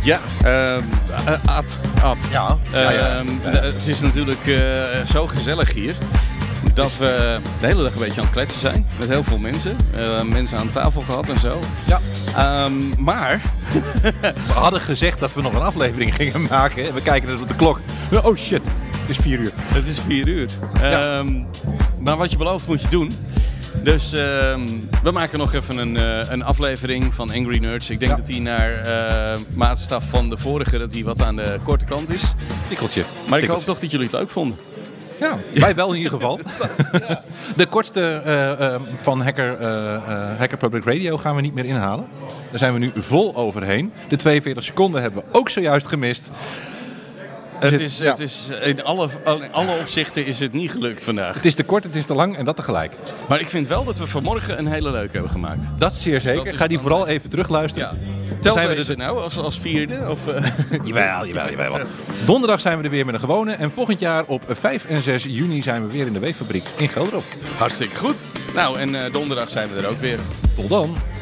Ja, Ad. Ja. Het is natuurlijk zo gezellig hier dat we de hele dag een beetje aan het kletsen zijn. Met heel veel mensen. Mensen aan tafel gehad en zo. Ja. Maar... We hadden gezegd dat we nog een aflevering gingen maken. En we kijken dus op de klok. Oh shit, het is 4 uur. Het is 4 uur. Ja. Maar wat je belooft moet je doen. Dus we maken nog even een aflevering van Angry Nerds. Ik denk dat die naar maatstaf van de vorige, dat die wat aan de korte kant is. Tikkeltje. Maar ik hoop toch dat jullie het leuk vonden. Ja, wij wel in ieder geval. Ja. De kortste van Hacker Public Radio gaan we niet meer inhalen. Daar zijn we nu vol overheen. De 42 seconden hebben we ook zojuist gemist. Het is in alle opzichten is het niet gelukt vandaag. Het is te kort, het is te lang en dat tegelijk. Maar ik vind wel dat we vanmorgen een hele leuke hebben gemaakt. Dat is zeer zeker. Ga die vooral even terugluisteren. Ja. Telt deze nou als vierde? Of, Jawel. Donderdag zijn we er weer met een gewone. En volgend jaar op 5 en 6 juni zijn we weer in de Weeffabriek in Gelderop. Hartstikke goed. Nou, en donderdag zijn we er ook weer. Tot dan.